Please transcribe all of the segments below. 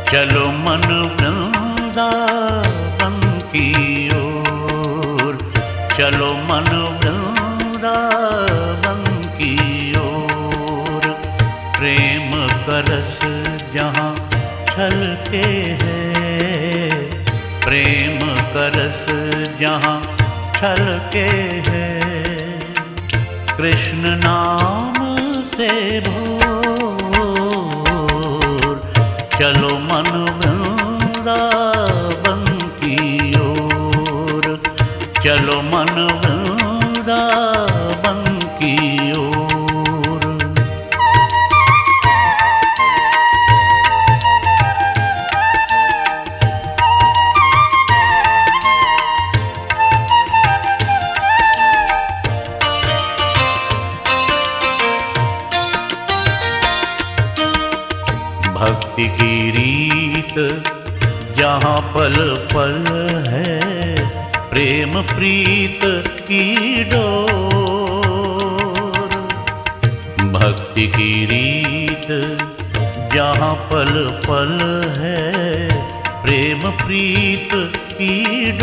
चलो मन वृंदावन की ओर, चलो मन वृंदावन की ओर। प्रेम का रस जहाँ छलके है, प्रेम का रस जहाँ छलके है। कृष्ण नाम से भोर, चलो मन वृंदावन की ओर, चलो मन वृंदावन की ओर। भक्ति की रीत जहाँ पल पल है, प्रेम प्रीत की डोर। भक्ति की रीत जहाँ पल पल है, प्रेम प्रीत की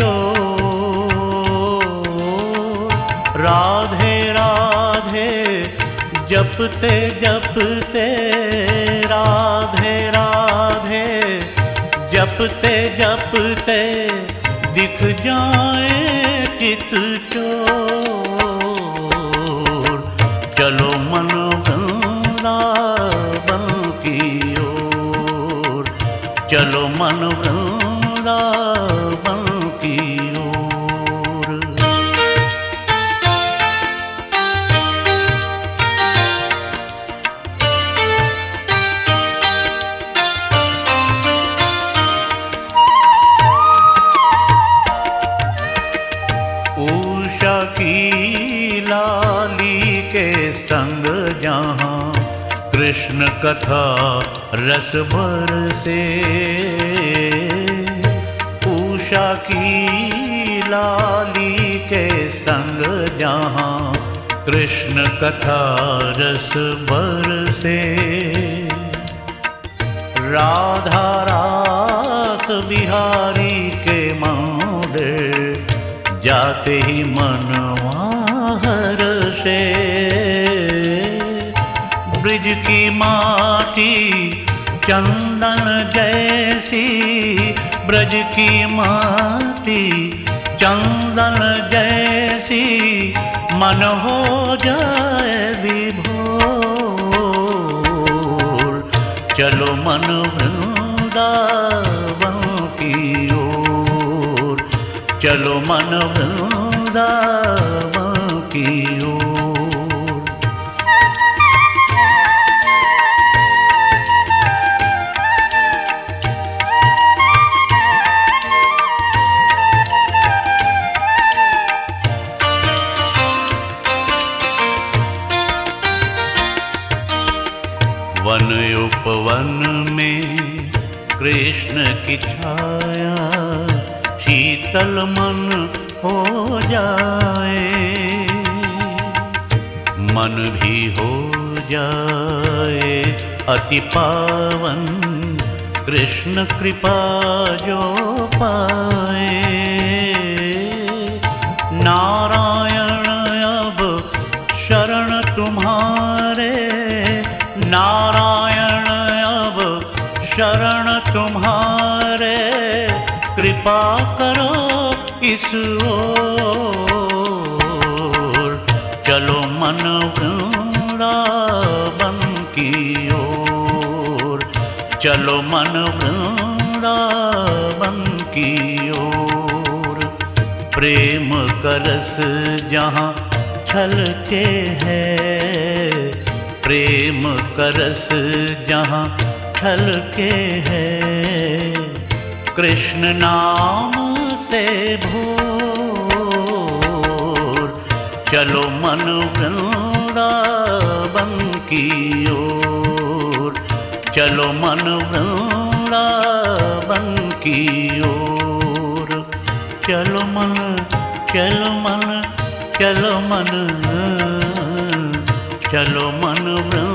डोर। राधे राधे जपते जपते, राधे राधे जपते जपते, दिख जाए चित चोर। चलो मन वृंदावन की ओर, चलो मन वृंदावन की ओर। उषा की लाली के संग जहाँ कृष्ण कथा रस बरसे, उषा की लाली के संग जहाँ कृष्ण कथा रस बरसे। राधा रास बिहारी के मंदिर जाते ही मनवा हर्षे। ब्रिज की माटी चंदन जैसी, ब्रज की माटी चंदन जैसी, मन हो जाए विभोर। चलो मन वृंदावन की ओर, चलो मन वृंदावन की ओर। वन उपवन में कृष्ण की छाया, शीतल मन हो जाए, मन भी हो जाए अति पावन। कृष्ण कृपा जो पाए, नारायण अब शरण तुम्हारे, नारायण अब शरण तुम्हारे। कृपा करो इस ओर, चलो मन वृंदावन की ओर, चलो मन वृंदावन की ओर। प्रेम का रस जहाँ छलके है, प्रेम का रस जहाँ छलके है। कृष्ण नाम से भोर, चलो मन वृंदावन की ओर, चलो मन वृंदावन की ओर। चलो मन, चलो मन, चलो मन, चलो मन